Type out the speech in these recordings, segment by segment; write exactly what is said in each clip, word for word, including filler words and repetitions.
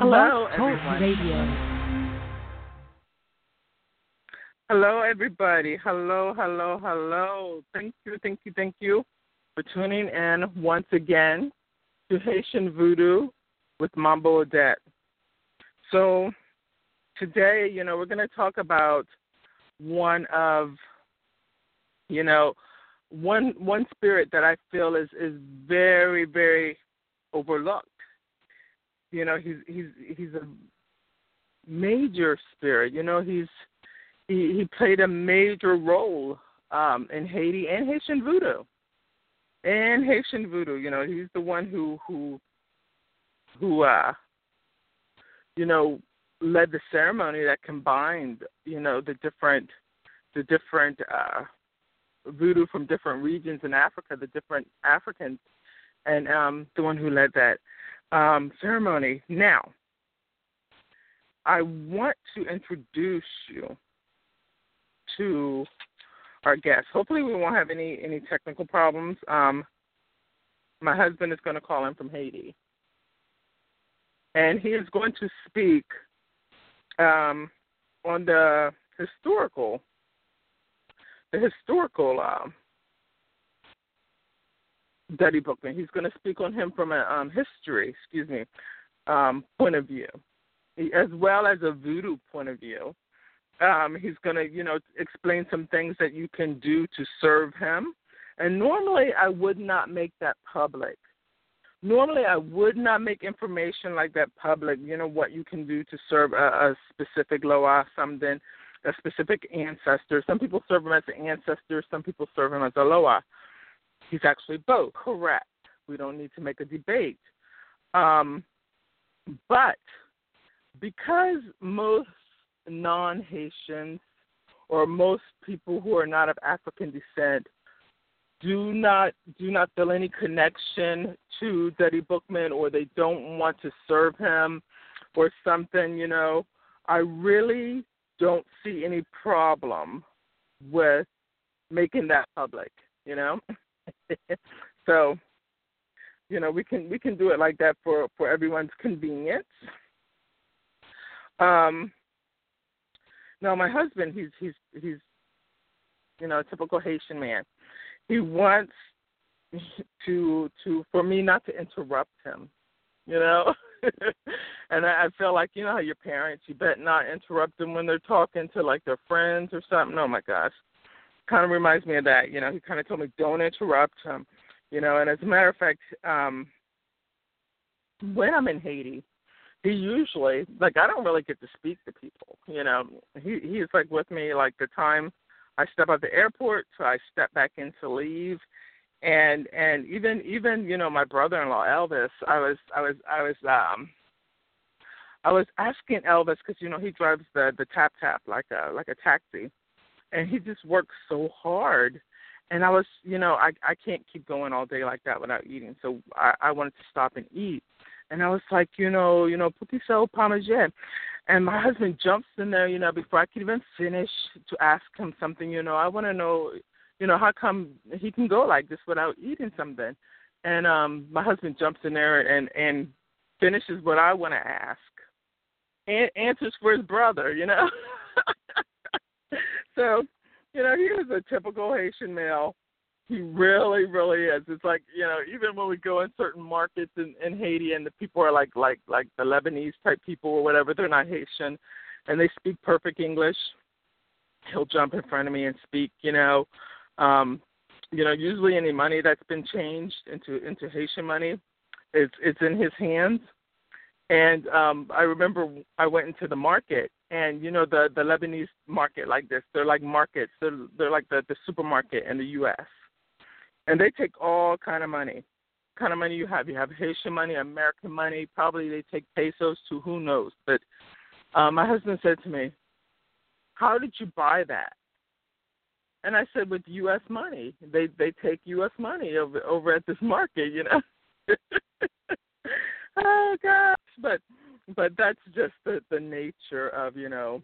Blog Hello, Talk everyone. Radio. Hello, everybody. Hello, hello, hello. Thank you, thank you, thank you for tuning in once again to Haitian Voodoo with Mambo Odette. So today, you know, we're going to talk about one of, you know, one one spirit that I feel is, is very, very overlooked. You know, he's he's he's a major spirit. You know, he's he, he played a major role um, in Haiti and Haitian Voodoo. And Haitian Voodoo, you know, he's the one who who who uh, you know, led the ceremony that combined, you know, the different the different uh, voodoo from different regions in Africa, the different Africans, and um, the one who led that um, ceremony. Now, I want to introduce you to our guest. Hopefully we won't have any, any technical problems. Um, my husband is going to call in from Haiti, and he is going to speak um, on the historical, the historical um, Dutty Boukman. He's going to speak on him from a um, history, excuse me, um, point of view, as well as a voodoo point of view. Um, he's going to, you know, explain some things that you can do to serve him. And normally I would not make that public. Normally I would not make information like that public, you know, what you can do to serve a, a specific loa, something, a specific ancestor. Some people serve him as an ancestor. Some people serve him as a loa. He's actually both, correct. We don't need to make a debate. Um, but because most non-Haitians or most people who are not of African descent do not do not feel any connection to Dutty Boukman, or they don't want to serve him or something, you know, I really don't see any problem with making that public, you know. So, you know, we can we can do it like that for, for everyone's convenience. Um, now, my husband, he's he's he's you know, a typical Haitian man. He wants to to for me not to interrupt him, you know. And I, I feel like, you know how your parents, you better not interrupt them when they're talking to like their friends or something. Oh my gosh. Kind of reminds me of that, you know. He kind of told me, don't interrupt him, you know. And as a matter of fact, um, when I'm in Haiti, he usually, like, I don't really get to speak to people, you know. He he's like with me, like the time I step out the airport, so I step back in to leave, and and even even you know, my brother-in-law Elvis, I was I was I was um I was asking Elvis, because you know he drives the the tap tap like a like a taxi. And he just works so hard. And I was, you know, I I can't keep going all day like that without eating. So I, I wanted to stop and eat. And I was like, you know, you know, petit so parmesan. And my husband jumps in there, you know, before I could even finish to ask him something, you know, I want to know, you know, how come he can go like this without eating something? And um, my husband jumps in there and, and finishes what I want to ask and answers for his brother, you know. So, you know, he is a typical Haitian male. He really, really is. It's like, you know, even when we go in certain markets in, in Haiti and the people are like, like, like the Lebanese type people or whatever, they're not Haitian, and they speak perfect English, he'll jump in front of me and speak, you know. Um, you know, usually any money that's been changed into, into Haitian money, it's, it's in his hands. And um, I remember I went into the market, and, you know, the, the Lebanese market like this, they're like markets. They're, they're like the, the supermarket in the U S And they take all kind of money. What kind of money you have? You have Haitian money, American money. Probably they take pesos too. Who knows? But um, my husband said to me, how did you buy that? And I said, with U S money. They they take U S money over over at this market, you know. Oh gosh, but but that's just the, the nature of, you know,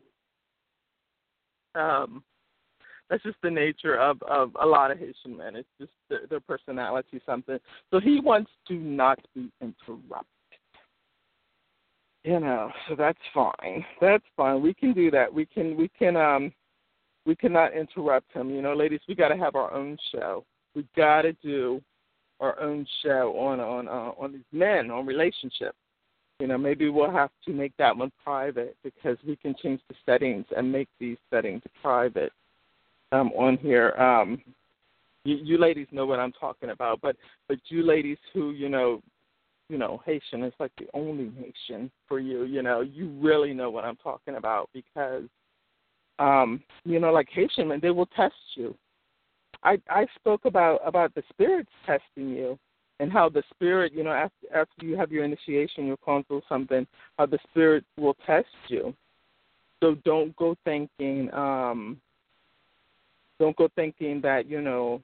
um, that's just the nature of, of a lot of Haitian men. It's just their, their personality, something. So he wants to not be interrupted. You know, so that's fine. That's fine. We can do that. We can we can um we cannot interrupt him. You know, ladies, we got to have our own show. We got to do our own show on on uh, on these men, on relationships. You know, maybe we'll have to make that one private because we can change the settings and make these settings private um, on here. Um, you, you ladies know what I'm talking about, but but you ladies who you know, you know, Haitian is like the only nation for you. You know, you really know what I'm talking about because, um, you know, like Haitian men, they will test you. I, I spoke about, about the spirits testing you and how the spirit, you know, after, after you have your initiation, your consult, something, how the spirit will test you. So don't go thinking, um, don't go thinking that, you know,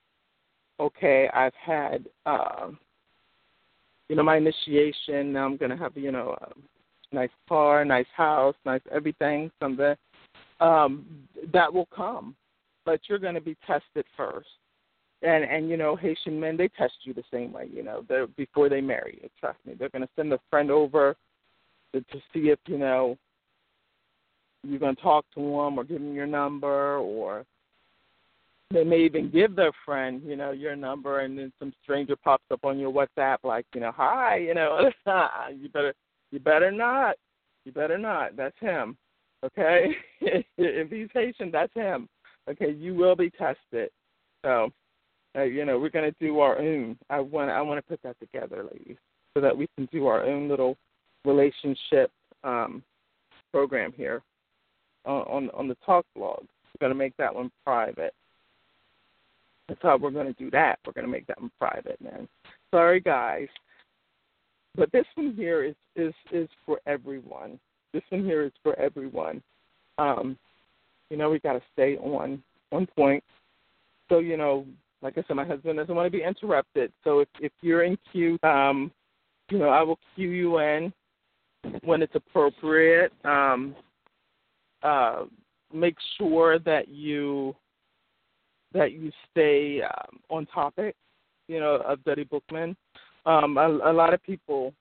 okay, I've had, uh, you know, my initiation, now I'm going to have, you know, a nice car, nice house, nice everything, something. Um, that will come. But you're going to be tested first. And, and you know, Haitian men, they test you the same way, you know, they're, before they marry you. Trust me. They're going to send a friend over to, to see if, you know, you're going to talk to them or give them your number, or they may even give their friend, you know, your number, and then some stranger pops up on your WhatsApp like, you know, hi, you know, you better you better not. You better not. That's him, okay? If he's Haitian, that's him. Okay, you will be tested. So, uh, you know, we're going to do our own. I want I want to put that together, ladies, so that we can do our own little relationship um, program here on, on, on the Talk Blog. We're going to make that one private. That's how we're going to do that. We're going to make that one private, man. Sorry, guys. But this one here is, is, is for everyone. This one here is for everyone. Um You know, we got to stay on on point. So, you know, like I said, my husband doesn't want to be interrupted. So if, if you're in queue, um, you know, I will cue you in when it's appropriate. Um, uh, make sure that you that you stay um, on topic, you know, of Duddy Bookman. Um, a, a lot of people,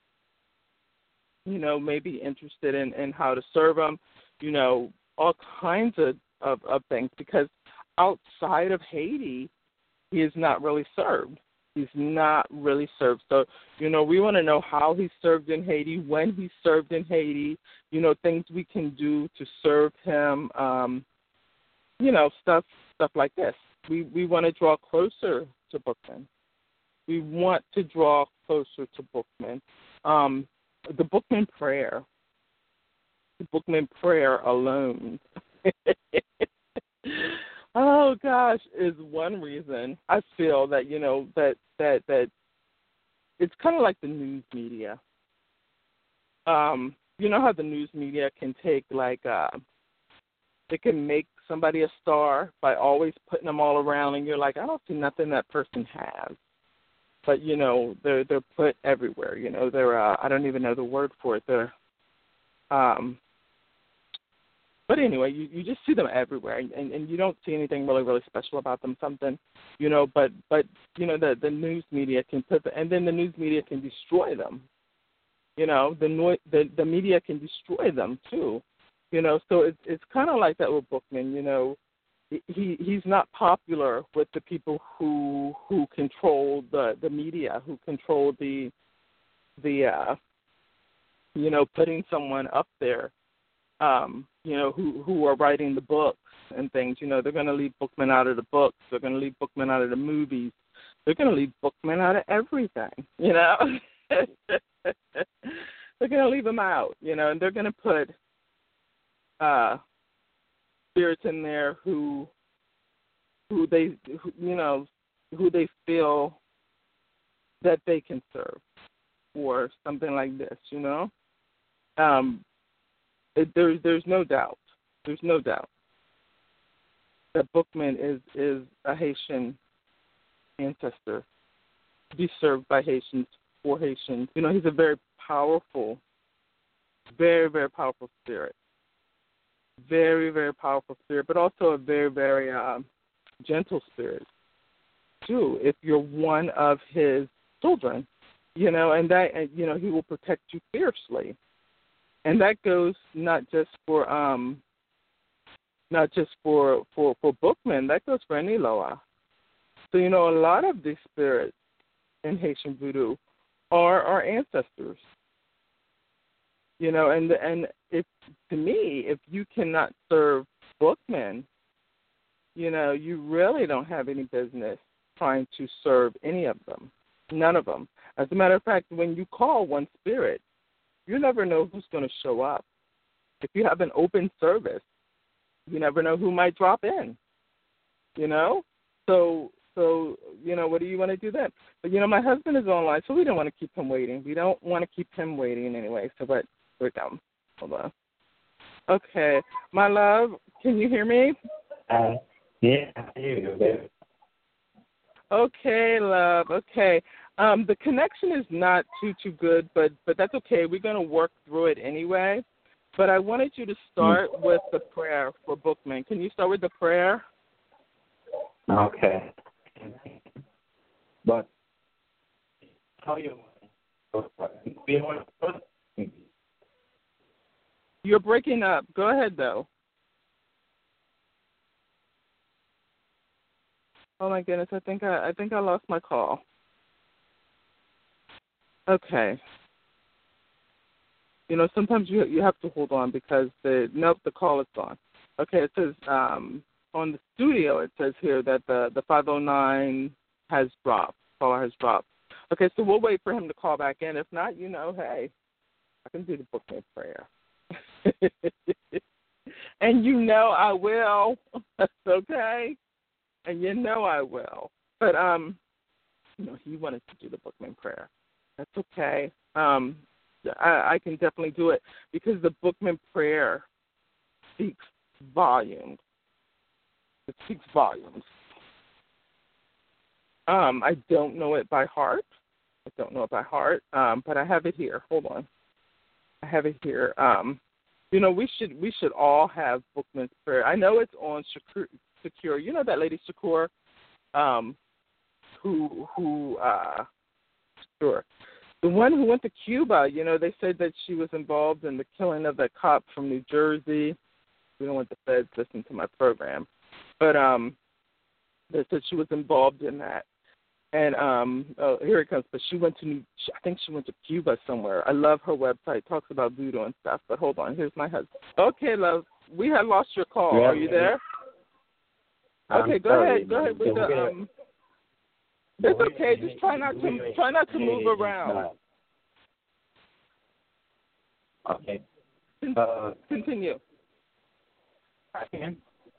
you know, may be interested in, in how to serve them, you know, all kinds of, of, of things, because outside of Haiti, he is not really served. He's not really served. So, you know, we want to know how he served in Haiti, when he served in Haiti, you know, things we can do to serve him, um, you know, stuff stuff like this. We we want to draw closer to Bookman. We want to draw closer to Bookman. Um, the Bookman prayer, the Bookman prayer alone. Oh gosh, is one reason I feel that, you know, that that that it's kind of like the news media. Um, you know how the news media can take like uh, they can make somebody a star by always putting them all around, and you're like, I don't see nothing that person has. But you know, they're they're put everywhere. You know, they're uh, I don't even know the word for it. They're um. But anyway, you, you just see them everywhere, and, and you don't see anything really, really special about them, something, you know, but, but you know, the, the news media can put, the, and then the news media can destroy them. You know, the, no, the the media can destroy them, too. You know, so it's it's kind of like that with Bookman, you know. He he's not popular with the people who who control the, the media, who control the, the uh, you know, putting someone up there. Um, you know, who who are writing the books and things. You know, they're going to leave Bookman out of the books. They're going to leave Bookman out of the movies. They're going to leave Bookman out of everything, you know. They're going to leave him out, you know, and they're going to put uh, spirits in there who, who they, who, you know, who they feel that they can serve or something like this, you know. Um, It, there, there's no doubt. There's no doubt that Bookman is, is a Haitian ancestor, to be served by Haitians for Haitians. You know, he's a very powerful, very, very powerful spirit. Very, very powerful spirit, but also a very, very um, gentle spirit, too, if you're one of his children. You know, and that, and, you know, he will protect you fiercely. And that goes not just for um not just for, for, for Bookman, that goes for any Loa. So, you know, a lot of these spirits in Haitian voodoo are our ancestors. You know, and and if to me, if you cannot serve Bookmen, you know, you really don't have any business trying to serve any of them. None of them. As a matter of fact, when you call one spirit, you never know who's going to show up. If you have an open service, you never know who might drop in. You know? So, so you know, what do you want to do then? But, you know, my husband is online, so we don't want to keep him waiting. We don't want to keep him waiting anyway, so but we're done. Hold on. Okay. My love, can you hear me? Uh, yeah, I hear you, baby. Okay, love. Okay. Um, the connection is not too, too good, but, but that's okay. We're going to work through it anyway. But I wanted you to start mm. with the prayer for Bookman. Can you start with the prayer? Okay. But how you You're breaking up. Go ahead, though. Oh my goodness! I think I, I think I lost my call. Okay. You know, sometimes you you have to hold on because the nope, the call is gone. Okay, it says um, on the studio. It says here that the the five oh nine has dropped. Caller has dropped. Okay, so we'll wait for him to call back in. If not, you know, hey, I can do the Bookman prayer. And you know I will. That's okay. And you know I will. But um, you know, he wanted to do the Bookman prayer. That's okay. Um, I, I can definitely do it because the Bookman prayer speaks volumes. It speaks volumes. Um, I don't know it by heart. I don't know it by heart, um, but I have it here. Hold on. I have it here. Um, you know, we should we should all have Bookman's prayer. I know it's on Shakur, Secure. You know that lady Shakur, um, who who uh, sure. The one who went to Cuba, you know, they said that she was involved in the killing of that cop from New Jersey. We don't want the feds to listen to my program. But um, they said she was involved in that. And um, oh, here it comes. But she went to, New, I think she went to Cuba somewhere. I love her website. Talks about voodoo and stuff. But hold on. Here's my husband. Okay, love. We had lost your call. Yeah, Are you there? I'm Okay, go sorry, ahead. Go ahead with the... Um, It's okay. Just try not to try not to move around. Okay. Uh, Continue. I can.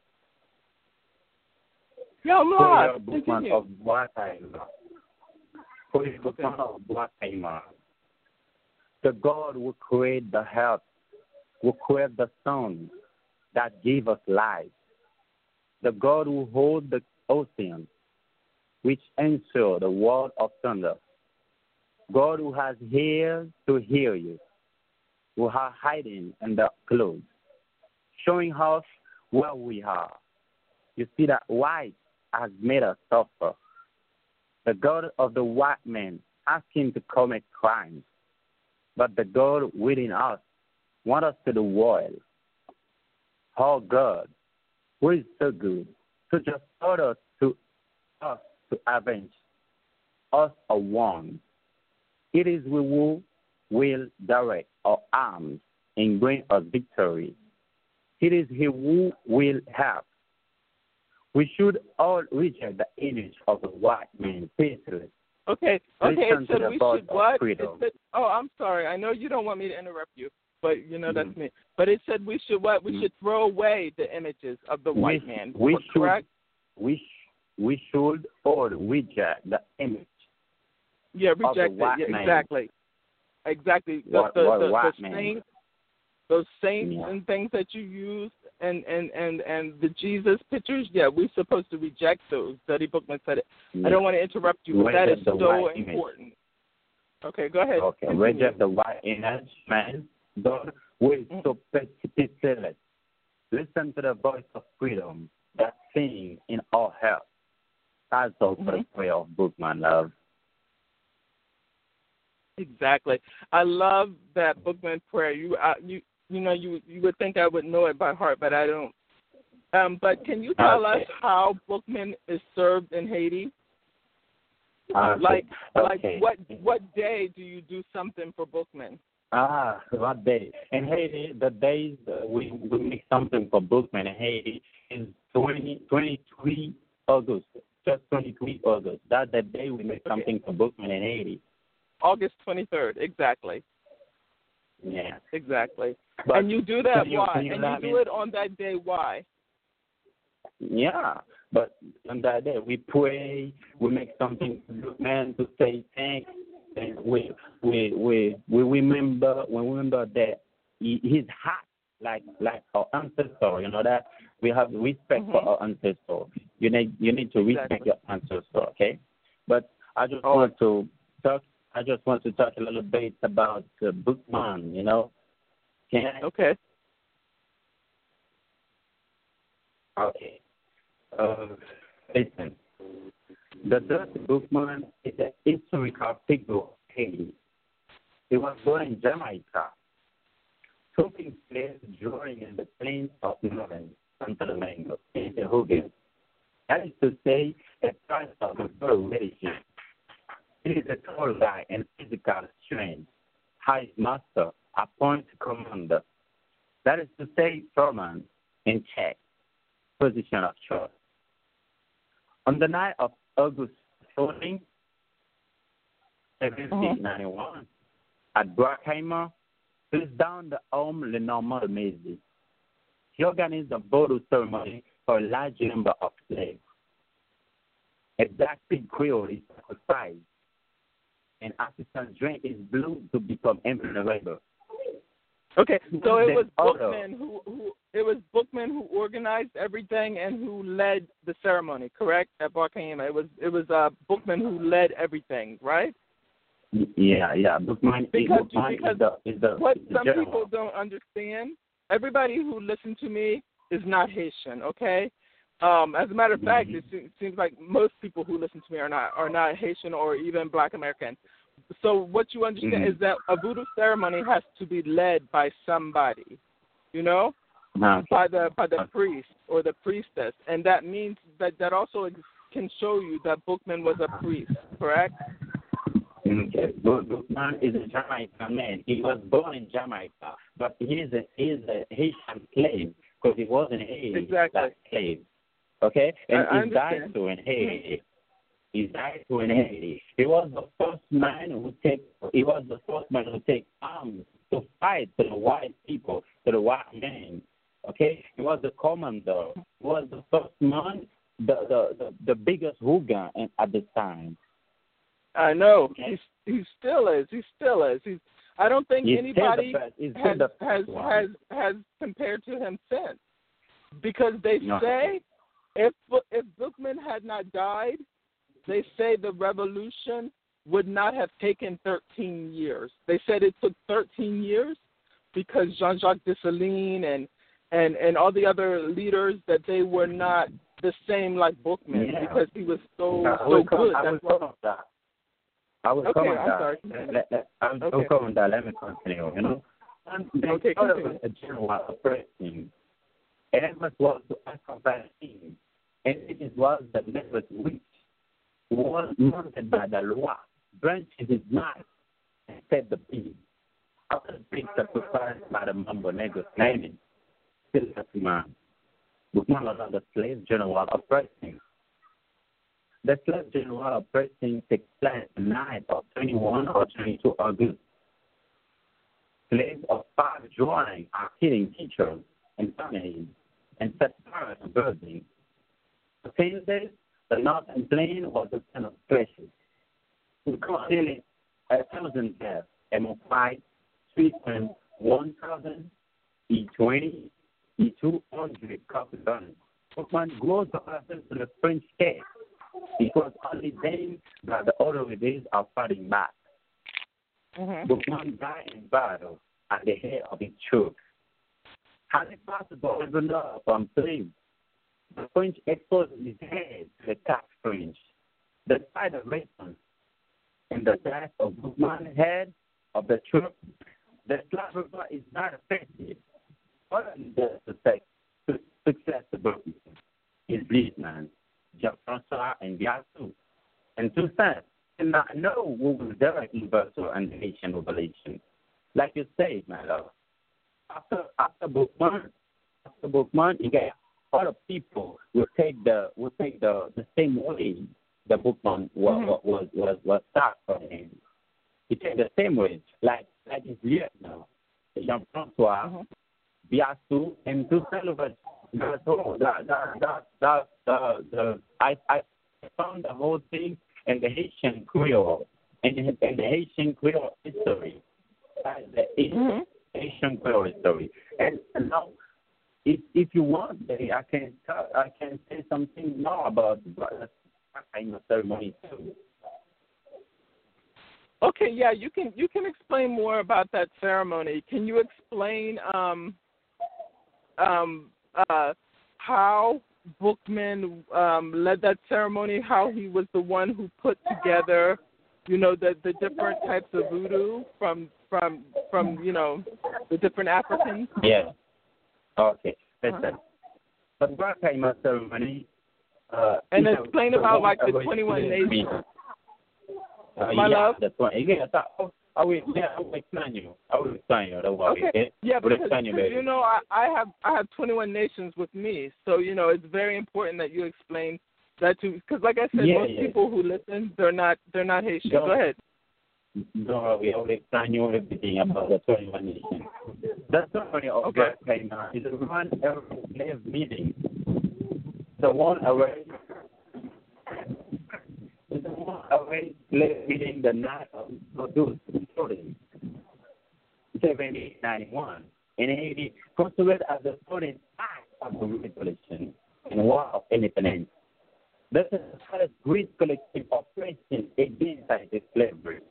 Yeah, I'm live. Bookman of Guatemala. For the Bookman of Guatemala. The God who create the earth, who create the sun that give us life. The God who hold the ocean, which answer the word of thunder. God who has ears to hear you, who are hiding in the clothes, showing us where we are. You see that white has made us suffer. The God of the white man asked him to commit crimes, but the God within us wants us to do well. Our God, who is so good, to just order to us to avenge us a one. It is we who will direct our arms and bring us victory. It is he who will help. We should all reject the image of the white man faithless. Okay, okay, it said we should what? It said, oh, I'm sorry. I know you don't want me to interrupt you, but, you know, that's mm-hmm. me. But it said we should what? We mm-hmm. should throw away the images of the we, white man. We should, correct? We should. We should all reject the image. Yeah, reject it. Yeah, exactly. Exactly. The, what, the, what, the, what the saints, those saints yeah. and things that you use and, and, and, and the Jesus pictures, yeah, we're supposed to reject those. Duddy Bookman said it. Yeah. I don't want to interrupt you, but reject that is so important. Image. Okay, go ahead. Okay, Continue. reject the white image, man. God will mm-hmm. so persistent. Listen to the voice of freedom that sings in our heart. That's all for mm-hmm. the prayer of Bookman, love. Exactly. I love that Bookman prayer. You, uh, you, you know, you you would think I would know it by heart, but I don't. Um, but can you tell Okay. us how Bookman is served in Haiti? Okay. Like, Okay. like what what day do you do something for Bookman? Ah, what day? In Haiti, the days uh, we, we make something for Bookman in Haiti is twenty, twenty-three August. Just twenty-three August. That's the day we make Okay. something for Bookman in Haiti. August twenty-third, exactly. Yeah. Exactly. But and you do that can you, why? can you And let you me- do it on that day why? Yeah, but on that day we pray, we make something for Bookman to say thanks, and we we we we remember we remember that he, he's hot like like our ancestor. You know that we have respect Mhm. for our ancestor. You need you need to respect Exactly. your ancestor, okay? But I just Oh. want to talk. I just want to talk a little bit about uh, Bookman. You know, can I? Okay. Okay. Uh, listen, the Dutch Bookman is a historical figure of Haiti. He was born in Jamaica, taking place during in the plains of Northern Santo Domingo, in the Hogan. That is to say, a tribe of a very religion. It is a tall guy and physical strength. High master, appointed commander. That is to say, foreman in check, position of choice. On the night of August fourteenth, seventeen ninety-one, at Brackheimer, placed down the Homme Le Normand Maisie. He organized a voodoo ceremony for a large number of slaves. A black pig Creole is sacrificed, and African drink is blue to become invulnerable. Okay, so it The was other- Bookman who, who it was Bookman who organized everything and who led the ceremony, correct? At Barkahima, it was it was uh, Bookman who led everything, right? Yeah, yeah. Bookman, Because- Bookman because is the is the, What is the some general. people don't understand, everybody who listens to me is not Haitian, okay? Um, as a matter of fact, Mhm. it se- seems like most people who listen to me are not are not Haitian or even Black American. So what you understand Mhm. is that a voodoo ceremony has to be led by somebody, you know, Okay. by the by the Okay. priest or the priestess, and that means that that also ex- can show you that Bookman was a priest, correct? Okay. Book- Bookman is a Jamaican man. He was born in Jamaica, but he is a he is a Haitian slave because he was in Haiti. Exactly. That slave. Okay, and I- I he died understand. too in Haiti. He died too in Haiti. He was the first man who take. He was the first man who take arms to fight to the white people, to the white men. Okay, he was the commander. He was the first man, the the the, the biggest hooligan in- at the time. I know. Okay. He's he still is. He still is. He's. I don't think He's anybody still the best. He's still has the has first one. has has compared to him since, because they No. say if if Bookman had not died, they say the revolution would not have taken thirteen years. They said it took thirteen years because Jean-Jacques Dessalines and and and all the other leaders, that they were not the same like Bookman, Yeah. because he was so I so will come, good. I will That's why. come on that. I will Okay, come on I'm that. sorry. Let, let, let, I will Okay. come on that. Let me continue. You know, and they Okay, thought continue. of a general operating, and it was was to accompany him, and it was the method which was mounted by the law, branches his knife, and set the pig. After the pig sacrificed by the Mambo Negro claiming, still that man. Bookman was on the slave general operating. The slave general operating takes place the night of twenty-one or twenty-two August. Slaves of five joining are killing teachers and families and set fire to buildings. The same day, the northern plain was a kind of precious. We caught nearly a thousand deaths among five, three and one thousand, E twenty, E two hundred copper guns. Bookman goes to the French case. It was only then that the authorities are fighting back. Mhm. Bookman died in battle at the head of his troops. Had it possible even up from slaves, the French exposed his head to the attack French. Despite the response and the death of Bookman's head, of the truth, the slavery is not effective. What is the success, success of Brooklyn? Is Lisman, Jean-Francois, and Biassou. And two sons did not know who was direct universal and Haitian revelation. Like you said, my love, after after book one, after book one, you get a lot of people will take the will take the, the same way the book one was mm-hmm. was was was start from him. He take the same way, like like his lieutenant, Jean-Francois, mm-hmm. Biassou, and two celebrate. That's all. That that that that the the I I found the whole thing in the Haitian Creole and in, in the Haitian Creole history. That's the mm-hmm. Haitian Creole history. And, and now, if if you want, I can I can say something more about the kind of ceremony too. Okay, yeah, you can you can explain more about that ceremony. Can you explain um um Uh, how Bookman um, led that ceremony, how he was the one who put together, you know, the, the different types of voodoo from, from, from you know, the different Africans? Yeah. Okay. Listen. The Brakima ceremony. Uh, and explain about, like, the twenty-one nations. Uh, My yeah, love? That's right. Yeah, that, I will, yeah, I will explain you. I will explain you. Don't worry. Okay. Yeah, because, you, because you know, I, I have I have twenty-one nations with me, so you know it's very important that you explain that to. Because, like I said, yeah, most yeah. people who listen, they're not they're not Haitian. Don't, Go ahead. Don't worry. I will explain you everything about the twenty-one nations. The ceremony of okay. Brakima is a one every meeting. The one arranged. Is the one arranged meeting the night of those stories. seventeen ninety-one, and Haiti considered as the fourteenth act of the Revolution and War of Independence. This is the first great collective operation against slavery.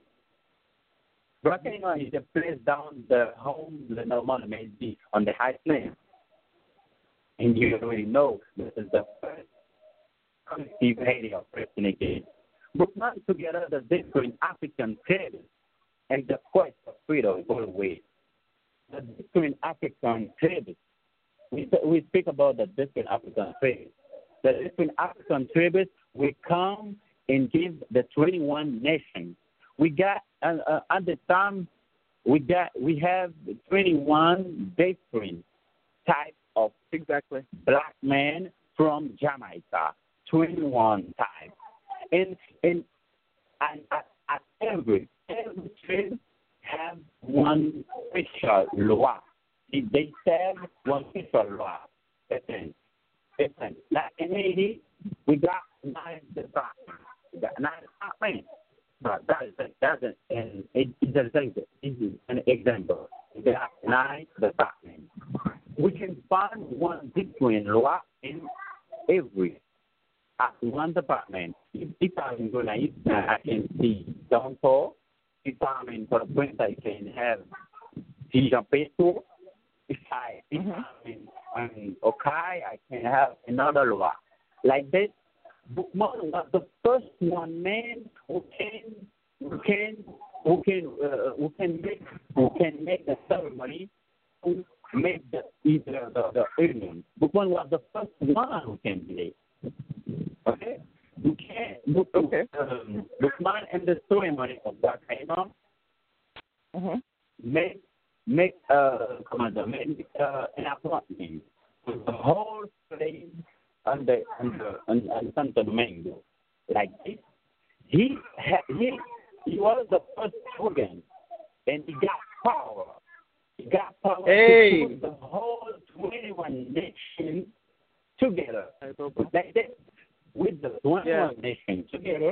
Brakima is a place down the home the normal Mezi on the high plains. And you already know this is the first collective Haiti operation against. Bookman together the different African tribes and the quest of freedom always. The different African tribes. We, we speak about the different African tribes. The different African tribes will come and give the twenty-one nations. We got uh, uh, at the time we got we have twenty-one different types of exactly black men from Jamaica. twenty-one types. And and and at, at every every tribe have one special law. If they serve one special law. Listen, listen. Like in Haiti, we got nine departments. We got nine departments. But that is that's an an it is an example. We got nine departments. We can find one different law in every. At one department, if, if I'm going to, I can see downfall. If I'm in for the Prince, I can have Jean Pesto. If, I, if mm-hmm. I'm in um, Okai, I can have another law. Like this, Bookman was the first one man who can, who can, who can, uh, who can make, who can make the ceremony, who make the either the, the union. Bookman was the first one who can do it. Okay, you can't look okay. Um, Bookman and the ceremony of that Imam mm-hmm. make make uh commander make uh, an appointment with the whole slave on the on the on, on Santo Domingo. Like this, he ha, he he was the first organ, and he got power. He got power hey. to put the whole twenty-one nations together. Like this. With the twenty-one yes. nations together,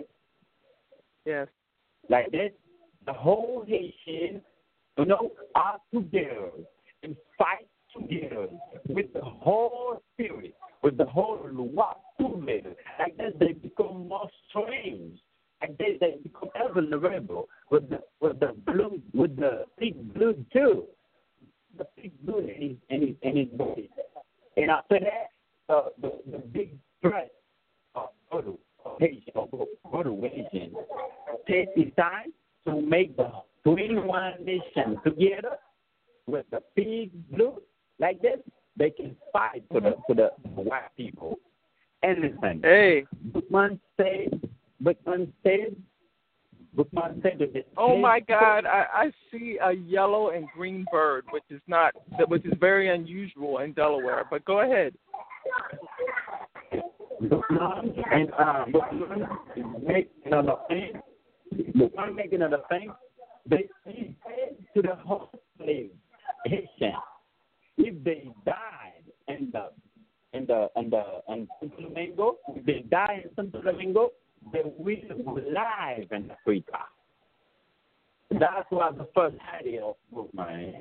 yes, like this, the whole nation, you know, are together and fight together with the whole spirit, with the whole law together. Like this, they become more strange. Like this, they become vulnerable with the with the blood, with the pig blood too, the pig blood in his in his, in his body. And after that, uh, the the big threat. Photo, Haitian, photo Haitian, take the time to make the twenty-one nation together with the big blue like this, they can fight for the for the white people. Anything. Hey. Bookman said, Bookman said, Bookman said that the oh my God! I, I see a yellow and green bird, which is not which is very unusual in Delaware. But go ahead. Bookman and uh, Bookman make another thing. Bookman make another thing. They said to the whole slave Haitian, if they died in the in the in the in Santo Domingo, if they die in Santo Domingo, they will live in Africa. That's was the first idea of Bookman.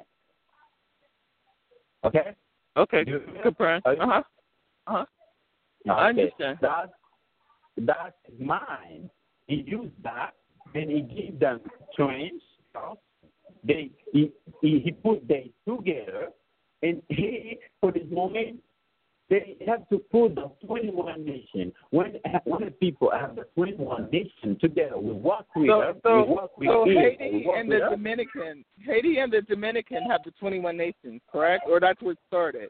Okay. Okay. Good point. Uh huh. Uh huh. Okay. I understand. That's that's mine. He used that, and he gave them trains. They he, he he put them together, and he for this moment they have to put the twenty-one nation. When when the people have the twenty-one nation together, we work with so, them. So, we work with so them, Haiti work and with the them. Dominican, Haiti and the Dominican have the twenty-one nations, correct? Or that's where it started.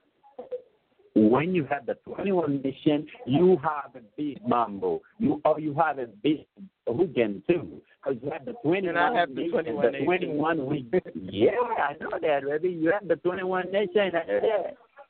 When you have the twenty-one nation, you have a big mambo. You or you have a big weekend too, because you have the twenty-one. And I have the nation, twenty-one the twenty-one week. Yeah, I know that, baby. You have the twenty-one nation. I know that.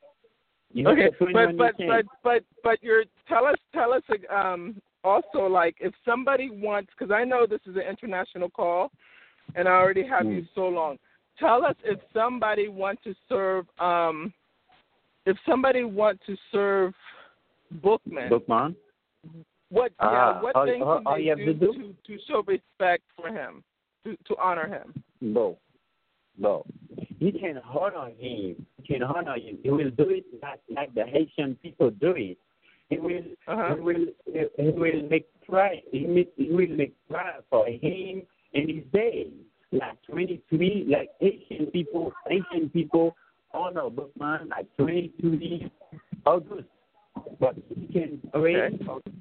You Okay, have the but but, nation. but but but you're tell us tell us um also like if somebody wants, because I know this is an international call, and I already have mm. you so long. Tell us if somebody wants to serve um. If somebody wants to serve Bookman, Bookman? what ah, yeah, what all, things all, can all they you have do, to, do? to to show respect for him, to to honor him? No, no. You can honor him. You can honor him. He will do it like, like the Haitian people do it. He will. Uh-huh. He will. He will make prayer. He, make, he will make prayer for him in his days. Like twenty-three, like Haitian people. Haitian people. Honor Bookman like twenty-two August, but he can pray. Okay.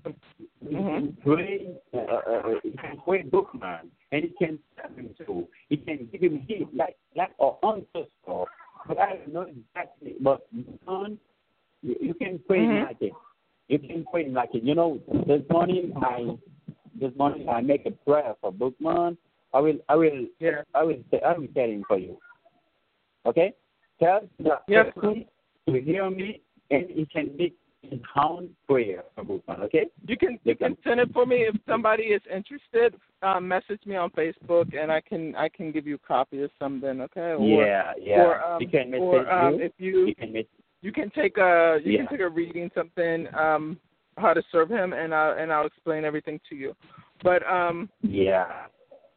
He Mm-hmm. can pray. Uh, uh, he can pray Bookman, and he can serve him too. He can give him gift like like our ancestor. But I don't know exactly. But Bookman, you, you can pray Mm-hmm. him like it. You can pray him like it. You know, this morning I this morning I make a prayer for Bookman. I will I will Yeah. I will I will tell him for you. Okay. Tell the Yes. person to hear me, and he can make his own prayer for Bookman, okay? You can you can send it for me if somebody is interested. Um, message me on Facebook, and I can I can give you a copy of something, okay? Or, yeah, yeah. Or, um, you can message or um, you. if you you can message. you can take a you Yeah. can take a reading something um how to serve him, and I and I'll explain everything to you. But um Yeah.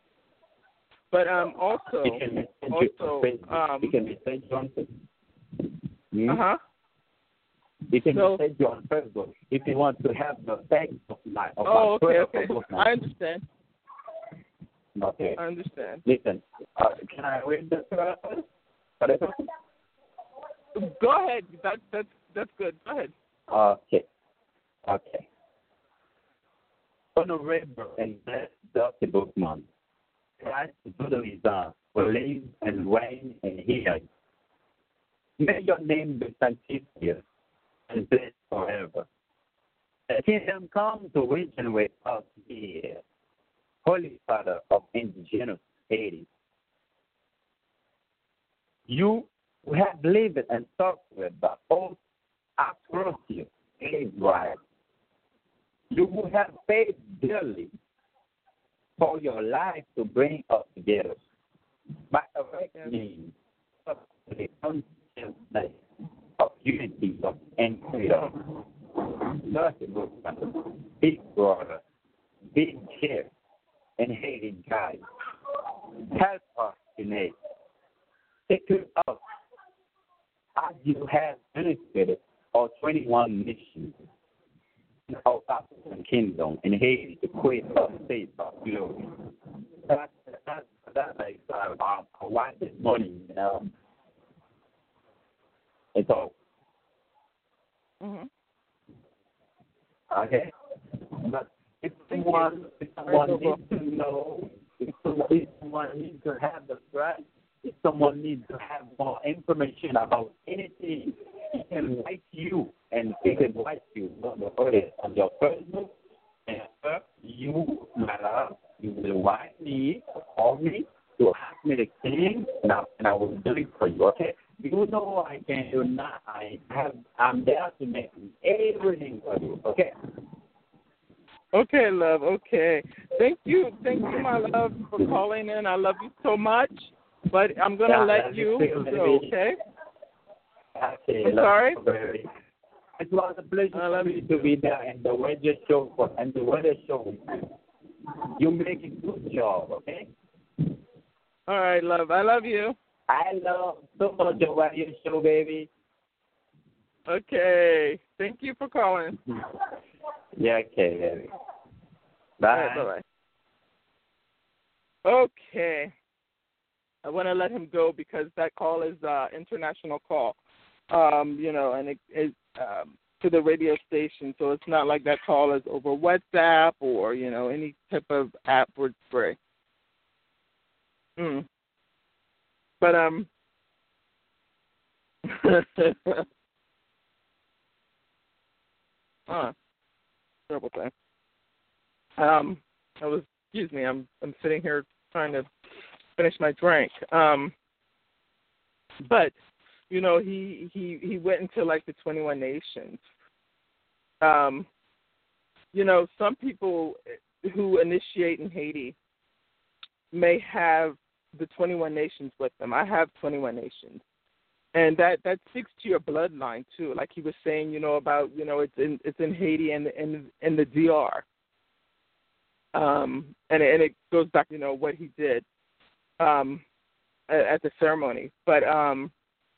but um also You can message you also on Facebook. um you can message you on Facebook. Hmm? uh huh. You can So- message you on Facebook if you want to have the text of my of Oh, my okay, prayer okay. for Bookman. I understand. Okay. I understand. Listen, uh, can I read the prayer first? For the person? Go ahead. That that's that's good. Go ahead. Okay. Okay. Honorable and blessed Doctor Bookman, Christ Buddhism will live and reign and heal. May your name be sanctified and blessed forever. The kingdom come to reign with us here. Holy Father of indigenous Haiti, you who have lived and suffered the oath across you, Israel. You will have paid dearly for your life to bring us together by awakening of the consciousness of unity and freedom. Thus, big brother, big care, and hated guide. Help us tonight. Take care of us as you have benefited our twenty-one missions. Our African kingdom in Haiti to create a state of glory. That's that's that's like uh, I watched this morning, you know. It's all Mm-hmm. okay. But if Thank someone you. if someone Very needs to know, if someone, if someone needs to have the right, If someone needs to have more information about anything, he can write you and he can write you on the first on your Facebook. And first, you, my love, you will write me, call me to ask me the thing, and I, and I will do it for you. Okay? You know I can do not. I have. I'm there to make everything for you. Okay? Okay, love. Okay. Thank you. Thank you, my love, for calling in. I love you so much. But I'm going to Yeah, let you go, okay? Okay. I'm sorry? You. It was a pleasure for me to be there and the radio show for, and the weather show with you. You make a good job, okay? All right, love. I love you. I love so much your radio show, baby. Okay. Thank you for calling. Yeah, okay, baby. Bye. All right, bye-bye. Okay. I want to let him go because that call is uh international call, um, you know, and it is um, to the radio station. So it's not like that call is over WhatsApp or, you know, any type of app word spray. Mm. But, um, huh, terrible thing. Um, I was, excuse me, I'm I'm sitting here trying to finish my drink. Um, but you know, he he he went into like the twenty-one nations. Um, you know, some people who initiate in Haiti may have the twenty-one nations with them. I have twenty-one nations, and that that sticks to your bloodline too. Like he was saying, you know, about you know, it's in it's in Haiti and in in the D R. Um, and and it goes back, you know, what he did. Um, at, at the ceremony, but um,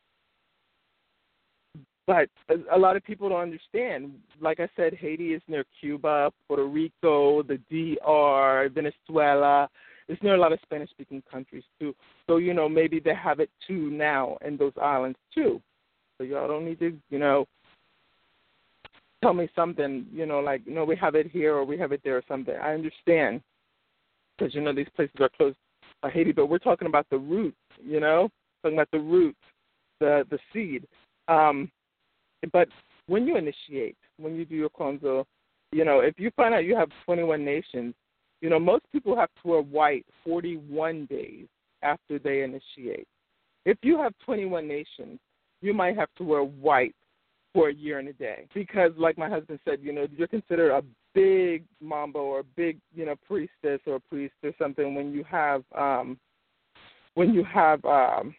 but a, a lot of people don't understand. Like I said, Haiti is near Cuba, Puerto Rico, the D R, Venezuela. It's near a lot of Spanish-speaking countries too. So you know, maybe they have it too now in those islands too. So y'all don't need to, you know, tell me something, you know, like you know we have it here or we have it there or something. I understand because you know these places are close. Haiti, but we're talking about the root, you know, talking about the root, the the seed. Um, but when you initiate, when you do your konzo, you know, if you find out you have twenty-one nations, you know, most people have to wear white forty-one days after they initiate. If you have twenty-one nations, you might have to wear white for a year and a day because, like my husband said, you know, you're considered a big mambo or a big, you know, priestess or priest or something when you have um, when you have um,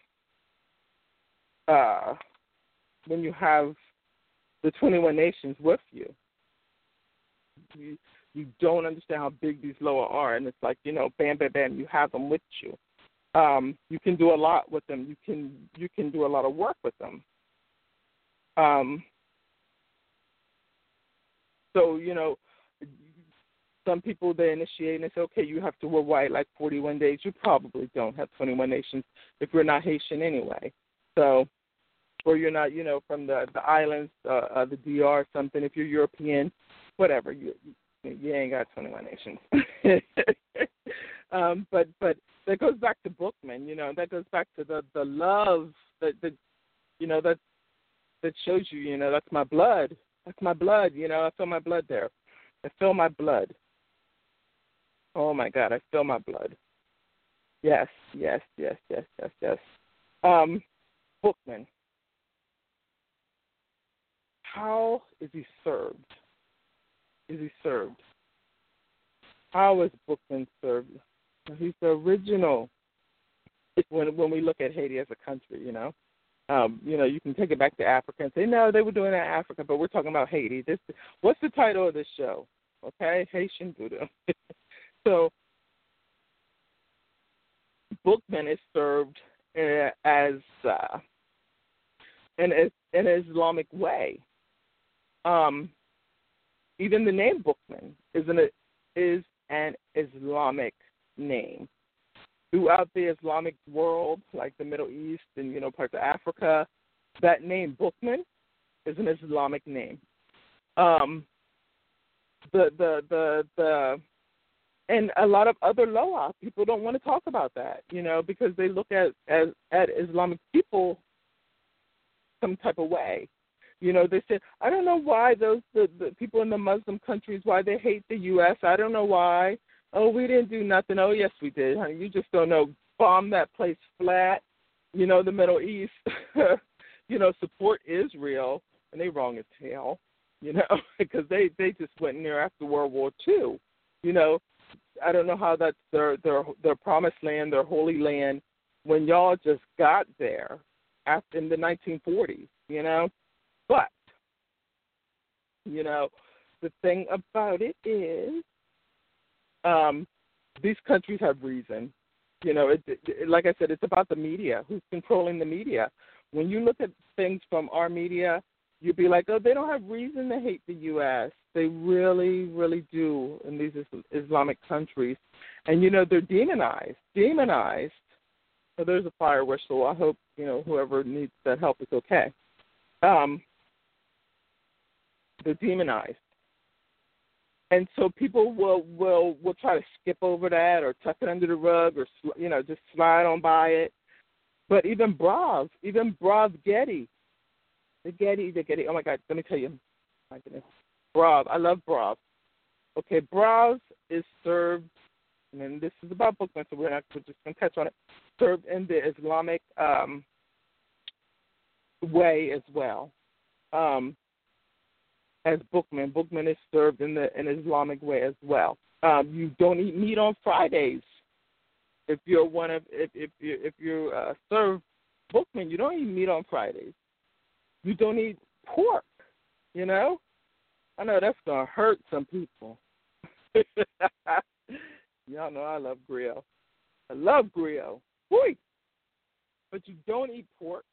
uh, when you have the twenty-one nations with you. You you don't understand how big these lower are, and it's like, you know, bam, bam, bam, you have them with you. Um, you can do a lot with them. You can you can do a lot of work with them. Um, so, you know, some people, they initiate and they say, okay, you have to wear white like forty-one days. You probably don't have twenty-one nations if you're not Haitian anyway. So, or you're not, you know, from the, the islands, uh, uh, the D R or something. If you're European, whatever, you you ain't got twenty-one nations. um, but but that goes back to Bookman, you know, that goes back to the, the love that, that, you know, that that shows you, you know, that's my blood. That's my blood, you know, I feel my blood there. I feel my blood. Oh, my God, I feel my blood. Yes, yes, yes, yes, yes, yes. Um, Bookman. How is he served? Is he served? How is Bookman served? He's the original. When when we look at Haiti as a country, you know, um, you know, you can take it back to Africa and say, no, they were doing that in Africa, but we're talking about Haiti. This, what's the title of this show? Okay, Haitian Voodoo. So, Bookman is served uh, as uh, in, in an Islamic way. Um, even the name Bookman is an is an Islamic name. Throughout the Islamic world, like the Middle East and, you know, parts of Africa, that name Bookman is an Islamic name. Um, the the the the and a lot of other Loa people don't want to talk about that, you know, because they look at at, at Islamic people some type of way. You know, they say, I don't know why those the, the people in the Muslim countries, why they hate the U S. I don't know why. Oh, we didn't do nothing. Oh, yes, we did, honey. You just don't know. Bomb that place flat. You know, the Middle East. You know, support Israel, and they wrong as hell. You know, because they, they just went in there after World War Two. You know, I don't know how that's their their their promised land, their holy land, when y'all just got there after in the nineteen forties. You know. But, you know, the thing about it is um, these countries have reason. You know, it, it, like I said, it's about the media. Who's controlling the media? When you look at things from our media, you'd be like, oh, they don't have reason to hate the U S. They really, really do in these Islamic countries. And, you know, they're demonized. Demonized. So there's a fire whistle. I hope, you know, whoever needs that help is okay. Um. They're demonized. And so people will, will will try to skip over that or tuck it under the rug or, you know, just slide on by it. But even Brav, even Brav Getty, the Getty, the Getty, oh, my God, let me tell you. My goodness. Brav, I love Brav. Okay, Brav is served, and this is about Bookman, so we're, not, we're just going to touch on it, served in the Islamic um, way as well. Um As Bookman, Bookman is served in the in Islamic way as well. Um, you don't eat meat on Fridays. If you're one of if if you if you uh, serve Bookman, you don't eat meat on Fridays. You don't eat pork. You know, I know that's gonna hurt some people. Y'all know I love grill. I love grill. Whoo! But you don't eat pork.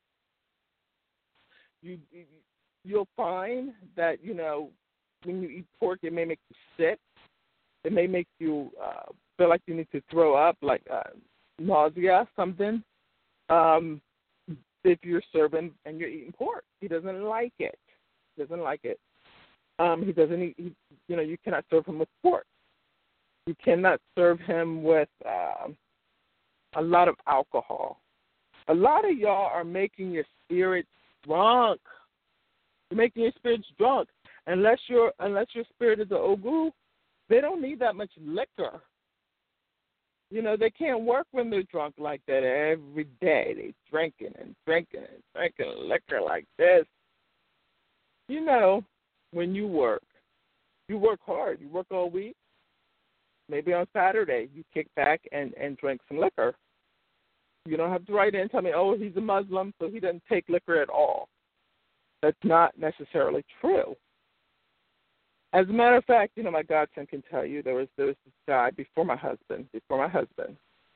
You. you You'll find that, you know, when you eat pork, it may make you sick. It may make you uh, feel like you need to throw up, like uh, nausea, something. Um, if you're serving and you're eating pork, he doesn't like it. He doesn't like it. Um, he doesn't eat, he, you know, you cannot serve him with pork. You cannot serve him with uh, a lot of alcohol. A lot of y'all are making your spirits drunk. You're making your spirits drunk. Unless your unless your spirit is an ogu, they don't need that much liquor. You know, they can't work when they're drunk like that every day. They drinking and drinking and drinking liquor like this. You know, when you work, you work hard. You work all week. Maybe on Saturday you kick back and, and drink some liquor. You don't have to write in and tell me, oh, he's a Muslim, so he doesn't take liquor at all. That's not necessarily true. As a matter of fact, you know, my godson can tell you there was there was this guy before my husband, before my husband,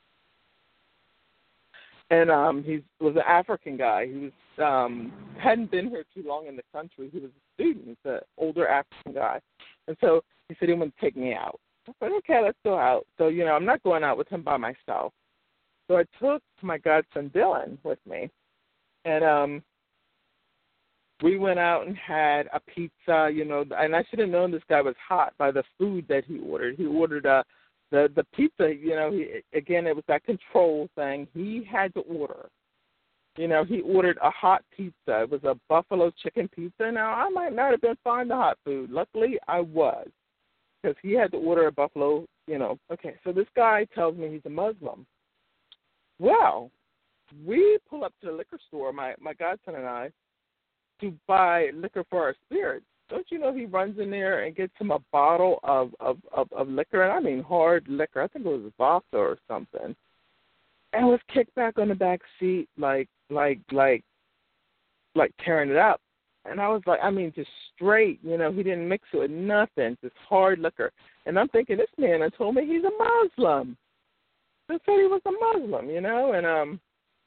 and um, he was an African guy. He was um, hadn't been here too long in the country. He was a student. He's an older African guy, and so he said he wanted to take me out. I said, okay, let's go out. So you know, I'm not going out with him by myself. So I took my godson Dylan with me, and um. we went out and had a pizza, you know, and I should have known this guy was hot by the food that he ordered. He ordered uh, the the pizza, you know, he, again, it was that control thing. He had to order. You know, he ordered a hot pizza. It was a buffalo chicken pizza. Now, I might not have been fine the hot food. Luckily, I was, because he had to order a buffalo, you know. Okay, so this guy tells me he's a Muslim. Well, we pull up to the liquor store, my, my godson and I, to buy liquor for our spirits. Don't you know he runs in there and gets him a bottle of, of, of, of liquor, and I mean hard liquor. I think it was vodka or something. And was kicked back on the back seat like like like like tearing it up. And I was like, I mean, just straight, you know, he didn't mix it with nothing, just hard liquor. And I'm thinking, this man had told me he's a Muslim. They said he was a Muslim, you know, and um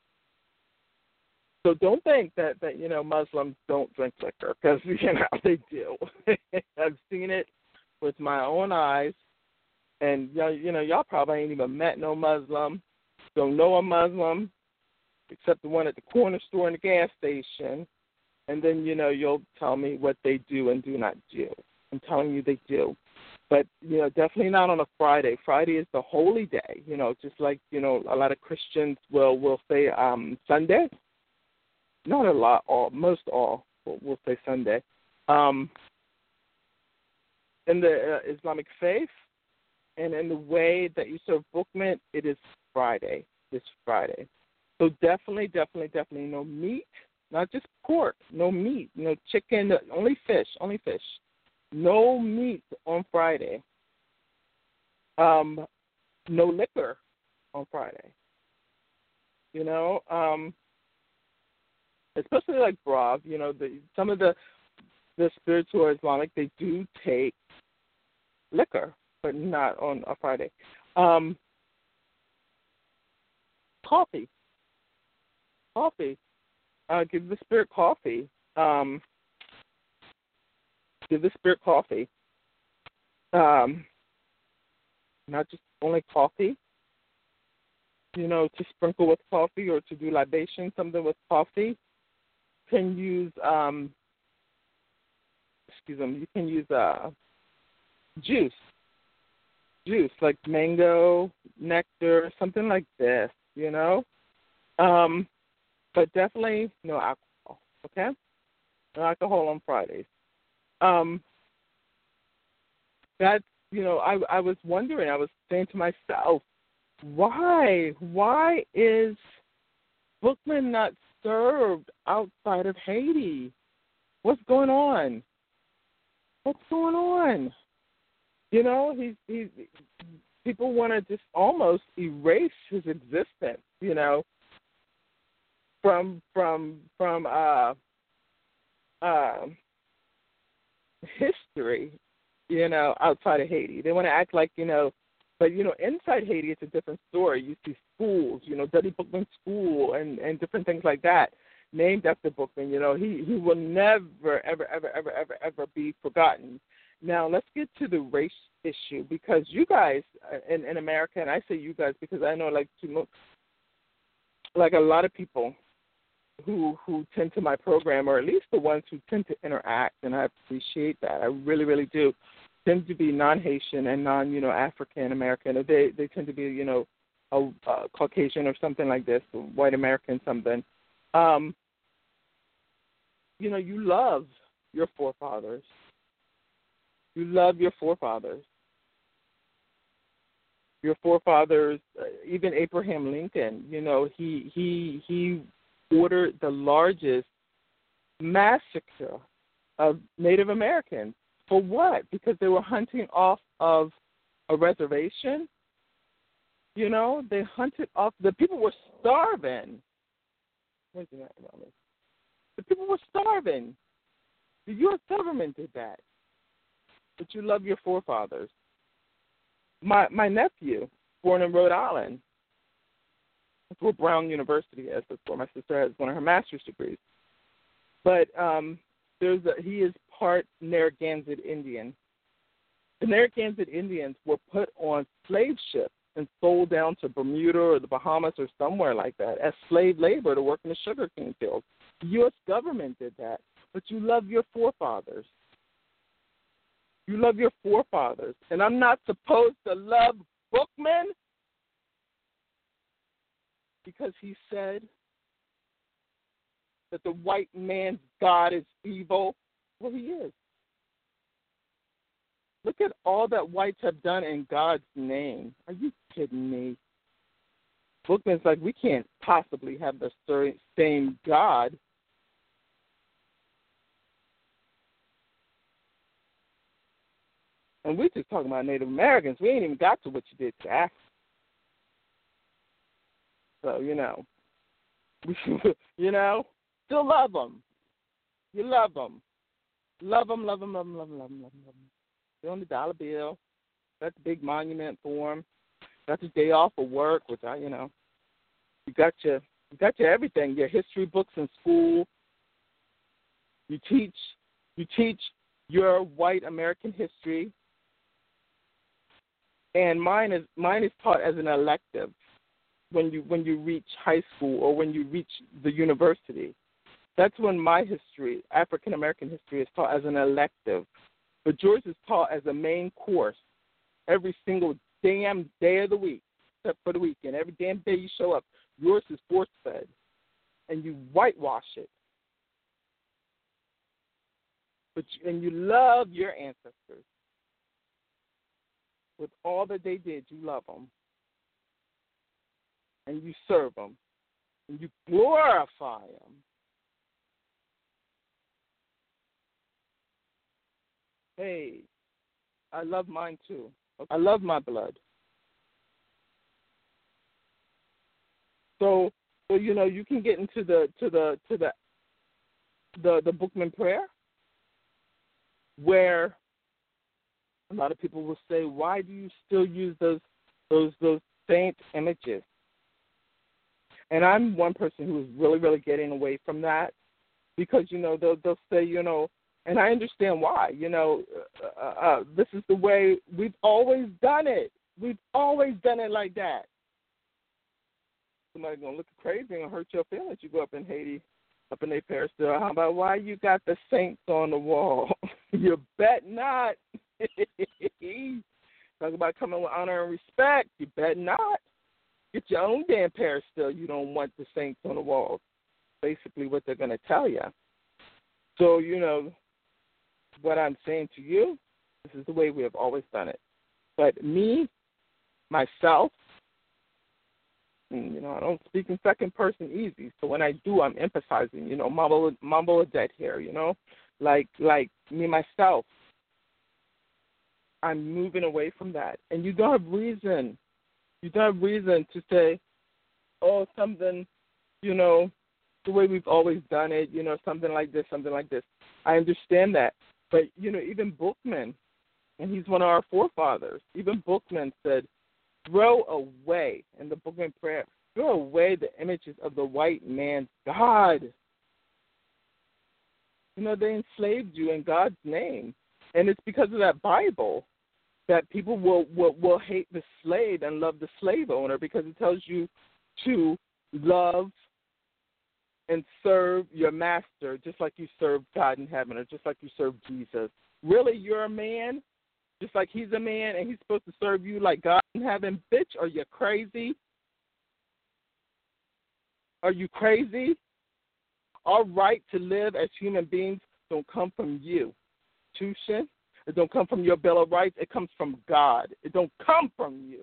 so don't think that, that, you know, Muslims don't drink liquor, because, you know, they do. I've seen it with my own eyes, and, you know, y'all probably ain't even met no Muslim, don't know a Muslim, except the one at the corner store and the gas station, and then, you know, you'll tell me what they do and do not do. I'm telling you they do. But, you know, definitely not on a Friday. Friday is the holy day, you know, just like, you know, a lot of Christians will, will say um, Sunday. Not a lot, all most all will, will say Sunday. Um, in the uh, Islamic faith and in the way that you serve bookmen, it is Friday. It's Friday. So definitely, definitely, definitely no meat, not just pork, no meat, no chicken, only fish, only fish. No meat on Friday. Um, no liquor on Friday. You know, um, especially like Brav, you know, the, some of the the spiritual Islamic, they do take liquor, but not on a Friday. Um, coffee. Coffee. Uh, give the spirit coffee. Um, give the spirit coffee. Um, not just only coffee. You know, to sprinkle with coffee or to do libation, something with coffee. You can use, um, excuse me, you can use uh, juice. Juice, like mango, nectar, something like this, you know? Um, but definitely no alcohol, okay? No alcohol on Fridays. Um, that's, you know, I, I was wondering, I was saying to myself, why? Why is bookmen not served outside of Haiti? What's going on? What's going on? You know, he's, he's people want to just almost erase his existence, you know, from from from uh, uh, history, you know, outside of Haiti. They want to act like, you know, but, you know, inside Haiti, it's a different story. You see schools, you know, Dudley Bookman School and, and different things like that named after Bookman. You know, he, he will never, ever, ever, ever, ever, ever be forgotten. Now, let's get to the race issue, because you guys in, in America, and I say you guys because I know, like, like a lot of people who who tend to my program, or at least the ones who tend to interact, and I appreciate that. I really, really do, tend to be non-Haitian and non, you know, African American. They they tend to be, you know, a, a Caucasian or something like this, white American something. Um, you know, you love your forefathers. You love your forefathers. Your forefathers, uh, even Abraham Lincoln, you know, he he he ordered the largest massacre of Native Americans. For what? Because they were hunting off of a reservation. You know, they hunted off, the people were starving. Where's that around me? The people were starving. The U S government did that. But you love your forefathers. My my nephew, born in Rhode Island, that's where Brown University is. That's where my sister has one of her master's degrees. But um, there's a, he is part Narragansett Indian. The Narragansett Indians were put on slave ships and sold down to Bermuda or the Bahamas or somewhere like that as slave labor to work in the sugarcane fields. The U S government did that. But you love your forefathers. You love your forefathers. And I'm not supposed to love Bookman because he said that the white man's God is evil. Well, he is. Look at all that whites have done in God's name. Are you kidding me? Bookman's like, we can't possibly have the same God. And we're just talking about Native Americans. We ain't even got to what you did to Africa. So, you know, you know, still love them. You love them. Love them, love them, love them, love them, love them, love them. Love them. They're on the dollar bill. Got the big monument for them. Got your day off of work, which I, you know, you got your, you got your everything. Your history books in school. You teach, you teach your white American history. And mine is mine is taught as an elective when you when you reach high school or when you reach the university. That's when my history, African American history, is taught as an elective but yours is taught as a main course every single damn day of the week, except for the weekend. Every damn day you show up, yours is force-fed, and you whitewash it. But you, and you love your ancestors. With all that they did, you love them. And you serve them. And you glorify them. Hey, I love mine too. I love my blood. So, so you know, you can get into the to the to the the the Bookman prayer, where a lot of people will say, "Why do you still use those those those saint images?" And I'm one person who is really, really getting away from that, because you know they'll they'll say, you know, and I understand why. You know, uh, uh, this is the way we've always done it. We've always done it like that. Somebody's gonna look crazy and hurt your feelings. You go up in Haiti, up in their peristyle. How about why you got the saints on the wall? You bet not. Talk about coming with honor and respect. You bet not. Get your own damn peristyle. You don't want the saints on the walls. Basically, what they're gonna tell you. So you know what I'm saying to you. This is the way we have always done it. But me, myself. You know, I don't speak in second person easy. So when I do, I'm emphasizing, you know, Mambo, Mambo Adet here, you know. Like, like me, myself, I'm moving away from that. And you don't have reason. You don't have reason to say, oh, something, you know, the way we've always done it, you know, something like this, something like this. I understand that. But, you know, even Bookman, and he's one of our forefathers, even Bookman said, throw away, in the Bookman prayer, throw away the images of the white man's God. You know, they enslaved you in God's name. And it's because of that Bible that people will, will, will hate the slave and love the slave owner, because it tells you to love and serve your master just like you serve God in heaven, or just like you serve Jesus. Really, you're a man? Just like he's a man and he's supposed to serve you like God in heaven? Bitch, are you crazy? Are you crazy? Our right to live as human beings don't come from you, Tushin. It don't come from your Bill of Rights. It comes from God. It don't come from you.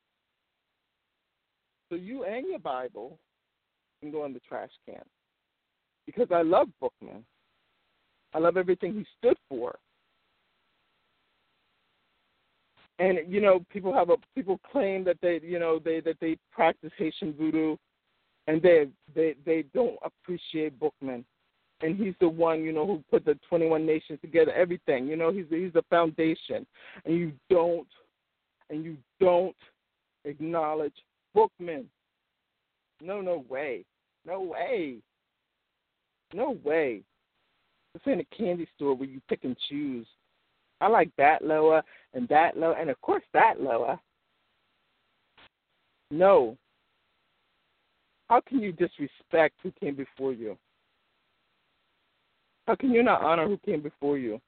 So you and your Bible can go in the trash can. Because I love Bookman. I love everything he stood for. And you know, people have a people claim that they, you know, they that they practice Haitian voodoo, and they they they don't appreciate Bookman, and he's the one, you know, who put the twenty-one nations together, everything. You know, he's he's the foundation, and you don't and you don't acknowledge Bookman. No, no way, no way, no way. This ain't a candy store where you pick and choose. I like that Loa and that Loa, and of course that Loa. No. How can you disrespect who came before you? How can you not honor who came before you?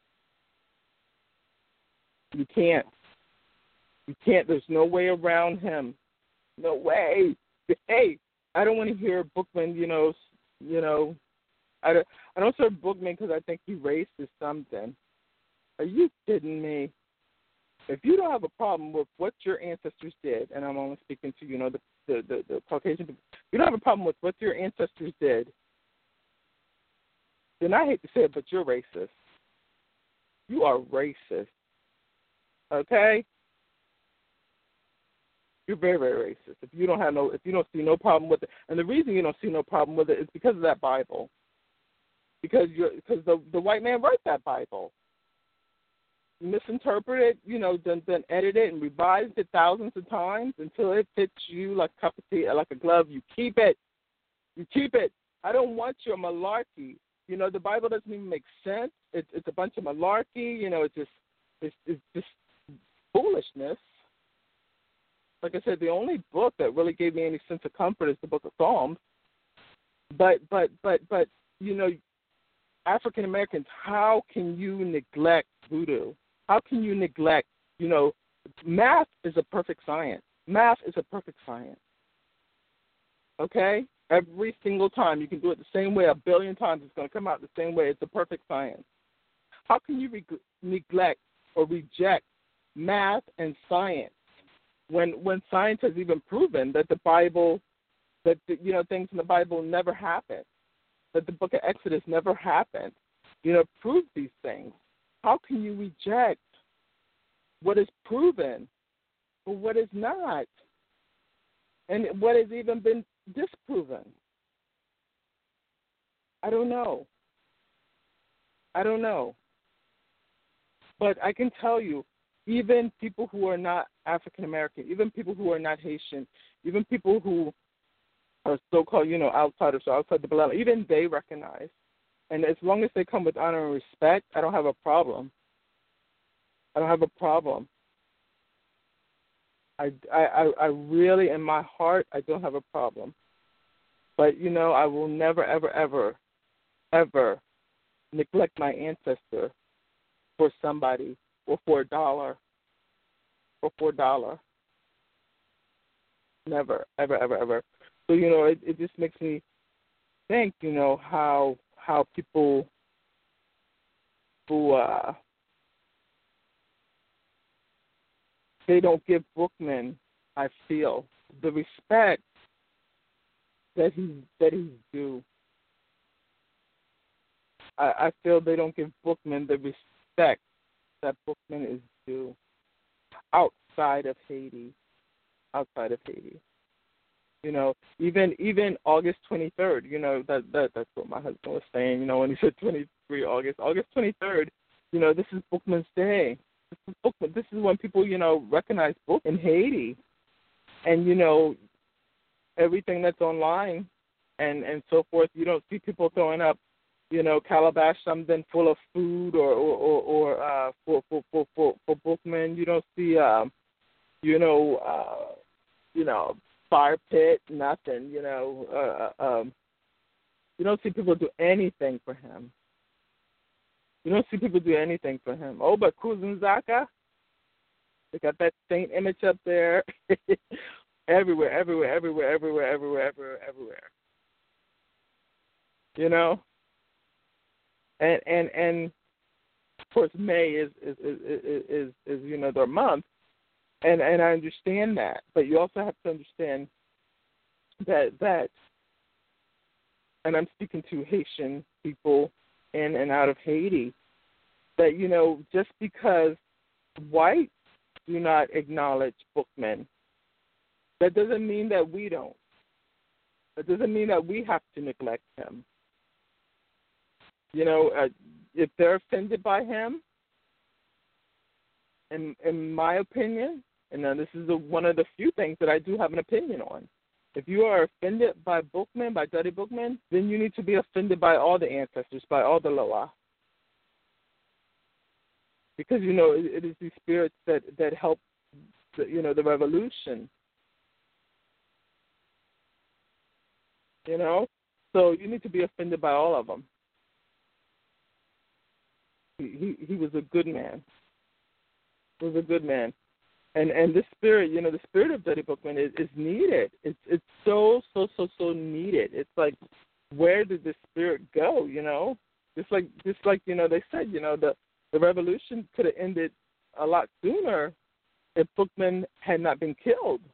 You can't. You can't. There's no way around him. No way. Hey, I don't want to hear Bookman, you know, you know, I don't, I don't serve Bookman because I think he racist something. Are you kidding me? If you don't have a problem with what your ancestors did, and I'm only speaking to, you know, the the, the, the Caucasian people, if you don't have a problem with what your ancestors did, then I hate to say it, but you're racist. You are racist. Okay? You're very, very racist. If you don't have no, if you don't see no problem with it, and the reason you don't see no problem with it is because of that Bible. Because you're, because the the white man wrote that Bible. Misinterpreted, you know, then then edited it and revised it thousands of times until it fits you like a cup of tea, like a glove. You keep it. You keep it. I don't want your malarkey. You know, the Bible doesn't even make sense. It's it's a bunch of malarkey. You know, it's just it's it's just foolishness. Like I said, the only book that really gave me any sense of comfort is the Book of Psalms. But but but but you know, African Americans, how can you neglect voodoo? How can you neglect, you know, math is a perfect science. Math is a perfect science. Okay? Every single time. You can do it the same way a billion times. It's going to come out the same way. It's a perfect science. How can you re- neglect or reject math and science when when science has even proven that the Bible, that the, you know, things in the Bible never happened, that the book of Exodus never happened, you know, prove these things? How can you reject what is proven or what is not, and what has even been disproven? I don't know. I don't know. But I can tell you, even people who are not African American, even people who are not Haitian, even people who are so-called, you know, outsiders or outside the bloodline, even they recognize. And as long as they come with honor and respect, I don't have a problem. I don't have a problem. I, I, I really, in my heart, I don't have a problem. But, you know, I will never, ever, ever, ever neglect my ancestor for somebody or for a dollar or for a dollar. Never, ever, ever, ever. So, you know, it, it just makes me think, you know, how how people who uh, they don't give Bookman, I feel, the respect that he that he's due. I, I feel they don't give Bookman the respect that Bookman is due outside of Haiti. Outside of Haiti. You know, even even August twenty-third, you know, that, that that's what my husband was saying, you know, when he said twenty-three August. August twenty-third, you know, this is Bookman's day. This is Bookman. This is when people, you know, recognize Book in Haiti. And, you know, everything that's online and, and so forth, you don't see people throwing up, you know, calabash something full of food or or, or, or uh, for, for, for, for, for Bookman. You don't see, um, you know, uh, you know, fire pit, nothing, you know. Uh, um, you don't see people do anything for him. You don't see people do anything for him. Oh, but Kuzunzaka, they got that saint image up there. everywhere, everywhere, everywhere, everywhere, everywhere, everywhere, everywhere. You know? And and and of course May is is is is, is, is you know, their month. And and I understand that, but you also have to understand that that, and I'm speaking to Haitian people in and out of Haiti, that, you know, just because whites do not acknowledge Bookman, that doesn't mean that we don't. That doesn't mean that we have to neglect him. You know, uh, if they're offended by him, in in my opinion. And now this is a, one of the few things that I do have an opinion on. If you are offended by Bookman, by Duddy Bookman, then you need to be offended by all the ancestors, by all the Loa. Because, you know, it, it is these spirits that, that help, the, you know, the revolution. You know? So you need to be offended by all of them. He, he, he was a good man. He was a good man. And and this spirit, you know, the spirit of Duddy Bookman is, is needed. It's it's so, so, so, so needed. It's like, where did this spirit go, you know? Just like, just like you know, they said, you know, the, the revolution could have ended a lot sooner if Bookman had not been killed.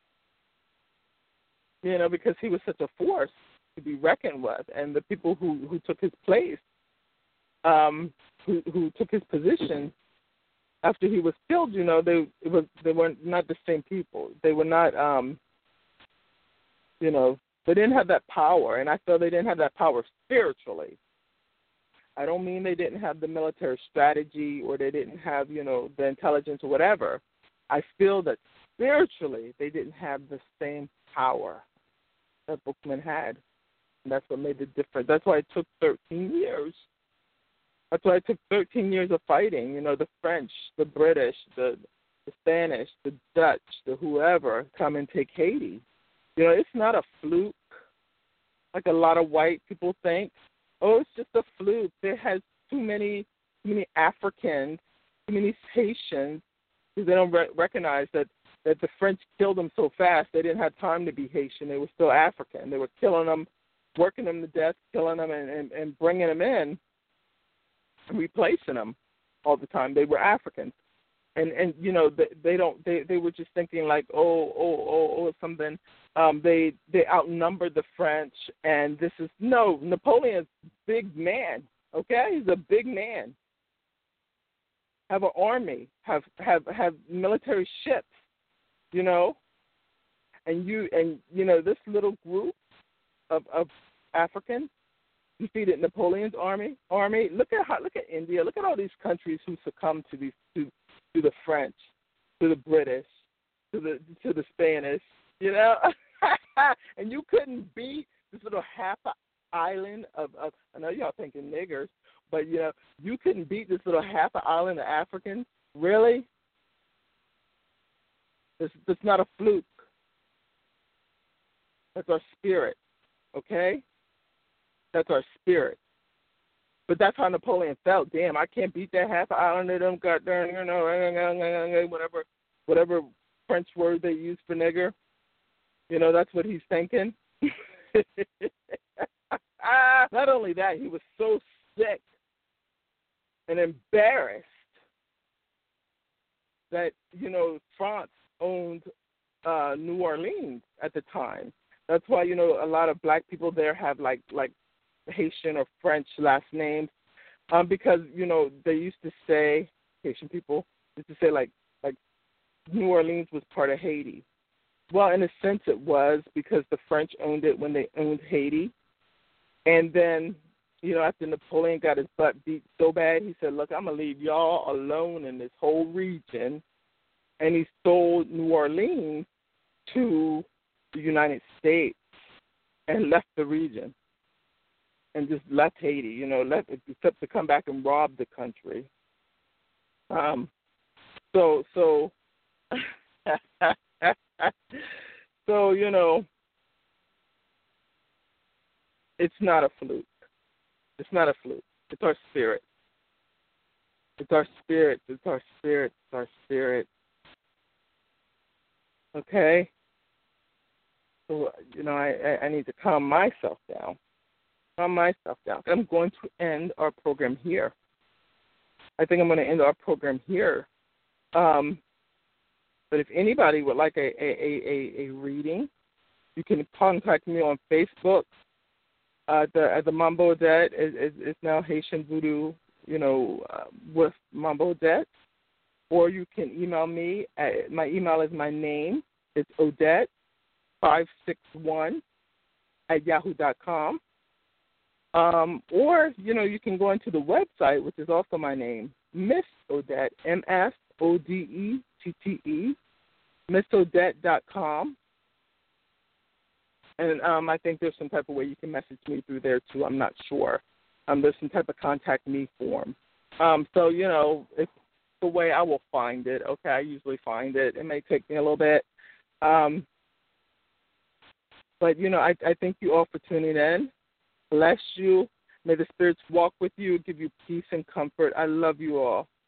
You know, because he was such a force to be reckoned with. And the people who, who took his place, um, who, who took his position, after he was killed, you know, they it was they were not the same people. They were not, um, you know, they didn't have that power, and I feel they didn't have that power spiritually. I don't mean they didn't have the military strategy or they didn't have, you know, the intelligence or whatever. I feel that spiritually they didn't have the same power that Bookman had, and that's what made the difference. That's why it took thirteen years. That's why it took thirteen years of fighting. You know, the French, the British, the, the Spanish, the Dutch, the whoever come and take Haiti. You know, it's not a fluke like a lot of white people think. oh, it's just a fluke. There has too many, too many Africans, too many Haitians, because they don't re- recognize that, that the French killed them so fast they didn't have time to be Haitian. They were still African. They were killing them, working them to death, killing them, and, and, and bringing them in and replacing them all the time. They were Africans. And, and you know, they, they don't, they, they were just thinking like, oh, oh, oh, oh, something. Um, they, they outnumbered the French, and this is, no, Napoleon's a big man, okay? He's a big man. Have an army, have, have, have military ships, you know? And you, and, you know, this little group of, of Africans defeated Napoleon's army, army. Look at how, look at India. Look at all these countries who succumbed to these, to, to the French, to the British, to the to the Spanish, you know, and you couldn't beat this little half island of, of. I know y'all thinking niggers, but you know, you couldn't beat this little half island of Africans. Really? It's it's not a fluke. That's our spirit, okay? That's our spirit. But that's how Napoleon felt. Damn, I can't beat that half island of them goddamn, you know, whatever, whatever French word they use for nigger. You know, that's what he's thinking. Not only that, he was so sick and embarrassed that, you know, France owned uh, New Orleans at the time. That's why, you know, a lot of black people there have like like Haitian or French last names, um, because, you know, they used to say, Haitian people used to say like like New Orleans was part of Haiti. Well, in a sense it was, because the French owned it when they owned Haiti. And then, you know, after Napoleon got his butt beat so bad, he said, look, I'm going to leave y'all alone in this whole region. And he sold New Orleans to the United States and left the region. And just left Haiti, you know, left except to come back and rob the country. Um, so, so, so you know, it's not a fluke. It's not a fluke. It's our spirit. It's our spirit. It's our spirit. It's our spirit. Okay. So, you know, I, I need to calm myself down. Calm myself down. I'm going to end our program here. I think I'm going to end our program here. Um, but if anybody would like a, a, a, a reading, you can contact me on Facebook. Uh, the the Mambo Odette is, is, is now Haitian Voodoo, you know, uh, with Mambo Odette. Or you can email me. At, my email is my name. It's Odette five six one at yahoo dot com. Um, or, you know, you can go into the website, which is also my name, Miss Odette, M S O D E T T E, miss odette dot com. And um, I think there's some type of way you can message me through there, too. I'm not sure. Um, there's some type of contact me form. Um, so, you know, it's the way I will find it. Okay, I usually find it. It may take me a little bit. Um, but, you know, I, I thank you all for tuning in. Bless you. May the spirits walk with you, give you peace and comfort. I love you all.